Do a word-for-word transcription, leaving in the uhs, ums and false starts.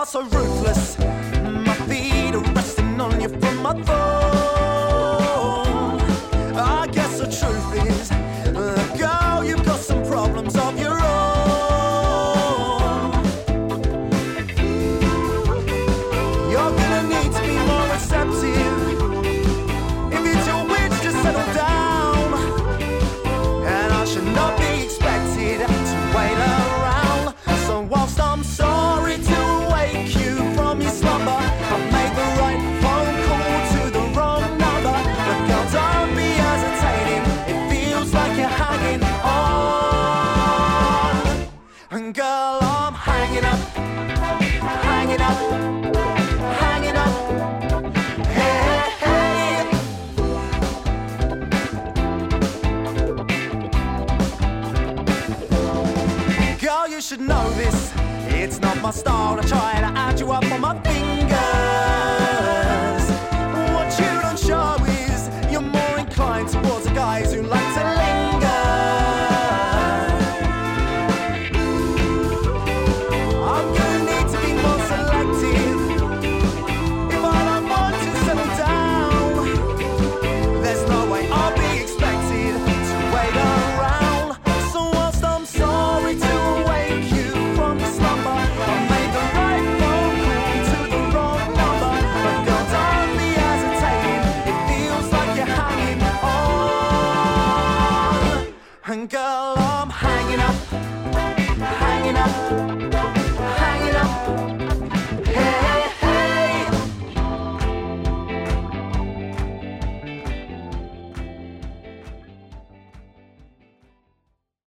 are so ruthless. My feet are resting on you from my phone. I guess the truth is, uh, girl, you've got some problems of your own. You're gonna need to be more receptive. If it's your wish to settle down, and I should not be expected to wait around. So whilst I'm sorry to wake you from your slumber, I made the right phone call to the wrong number. But girl, don't be hesitating, it feels like you're hanging on. And girl, I'm hanging up, hanging up, hanging up. Hey, hey. Girl, you should know this. It's not my style to try to add you up on my fingers. What you don't show is you're more inclined towards the guys who like to linger. I'm gonna need to be more selective if I don't want to settle down. There's no way I'll be expected to wait around. So whilst I'm sorry to wake you from your slumber, I made the right phone call to the wrong number. But girl, don't be hesitating, it feels like you're hanging on. And girl, I'm